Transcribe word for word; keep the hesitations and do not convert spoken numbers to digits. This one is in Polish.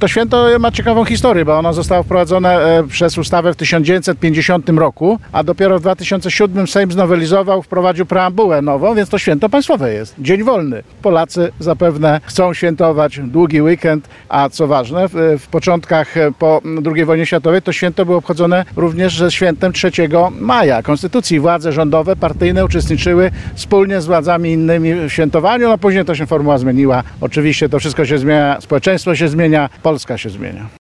To święto ma ciekawą historię, bo ono zostało wprowadzone przez ustawę w tysiąc dziewięćset pięćdziesiątym roku, a dopiero w dwa tysiące siódmym Sejm znowelizował, wprowadził preambułę nową, więc to święto państwowe jest. Dzień wolny. Polacy zapewne chcą świętować długi weekend, a co ważne, w, w początkach po drugiej wojnie światowej to święto było obchodzone również ze świętem trzeciego maja. Konstytucji władze rządowe, partyjne uczestniczyły wspólnie z władzami innymi w świętowaniu, no później to się formuła zmieniła. Oczywiście to wszystko się zmienia, społeczeństwo się zmienia, Polska się zmienia.